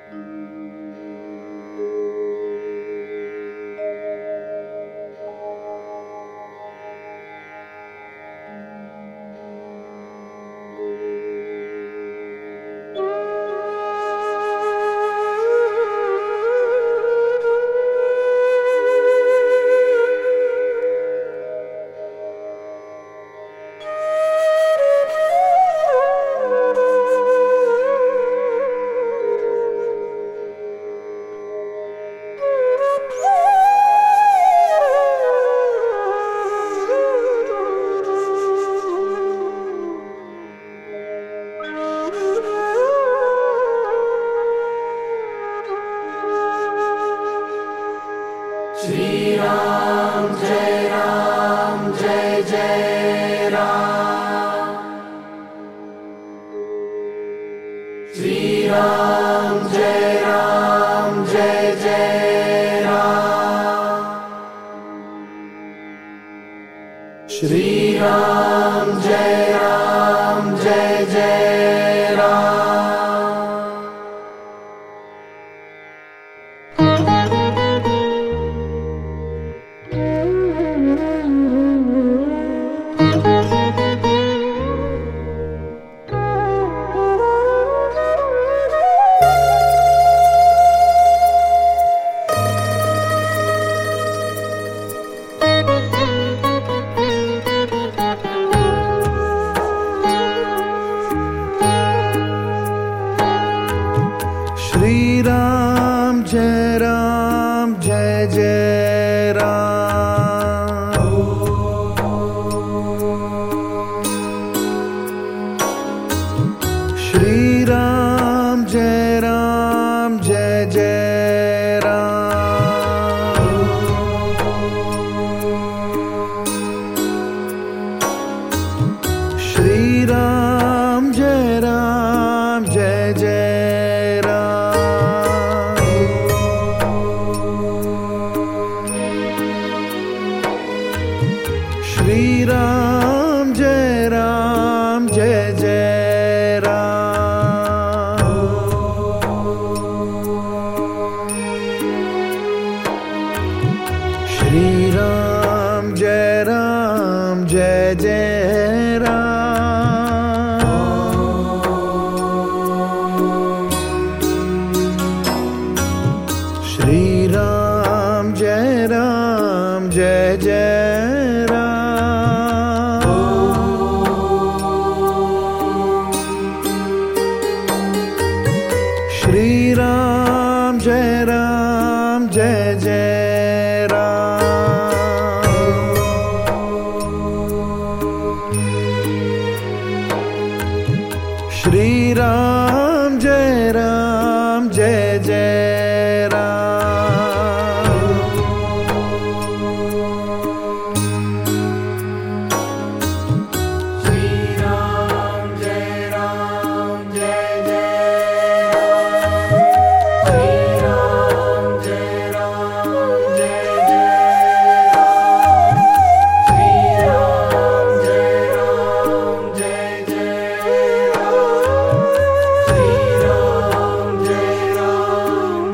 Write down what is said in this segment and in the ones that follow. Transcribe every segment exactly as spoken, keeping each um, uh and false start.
Shri Ram Jai Ram Jai Jai Ram. Shri Ram Jai Ram Jai Jai Ram. Shri Ram Jai Ram Jai Jai Ram. Shri Ram Jai Ram Jai Jai Ram. Shri Ram Jai Ram Jai Jai Ram. Shri Ram Jai Ram Jai Jai Ram. Shri Ram Jai Ram Jai Jai Ram. Shri Ram Jai Ram Jai Jai Ram. Shri Ram Jai Ram Jai Jai Ram. Shri Ram Jai Ram Jai Jai Ram. Shri Ram Jai Ram Jai Jai Ram. Shri Ram Jai Ram Jai Jai Ram. Shri Ram Jai Ram Jai Jai Ram. Shri Ram Jai Ram Jai Jai Ram. Shri Ram Jai Ram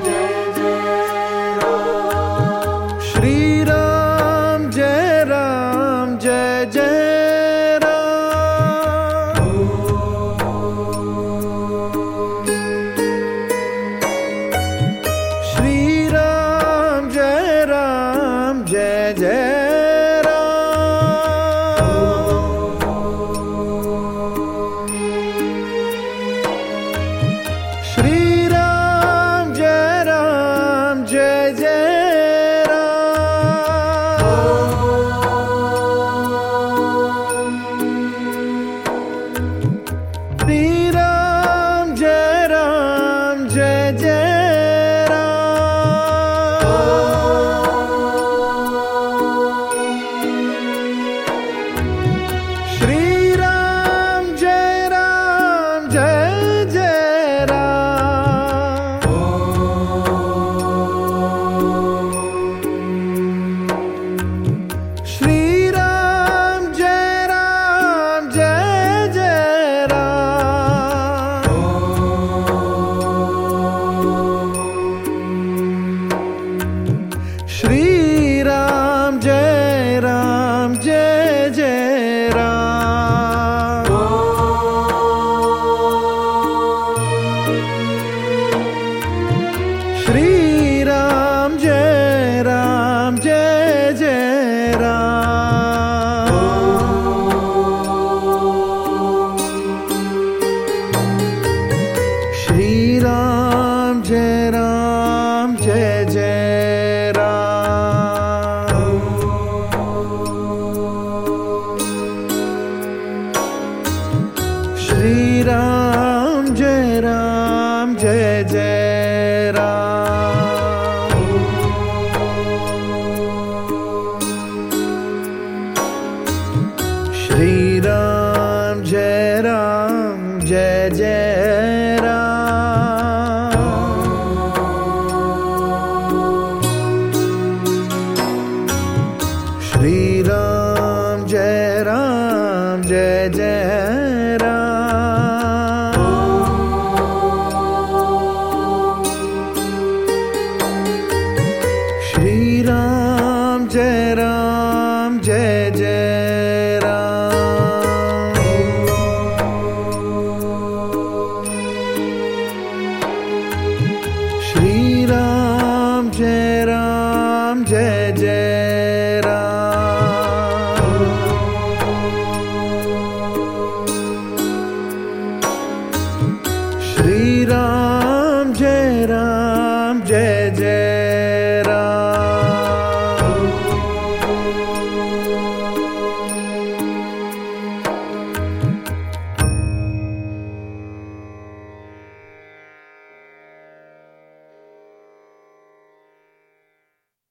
Shri Ram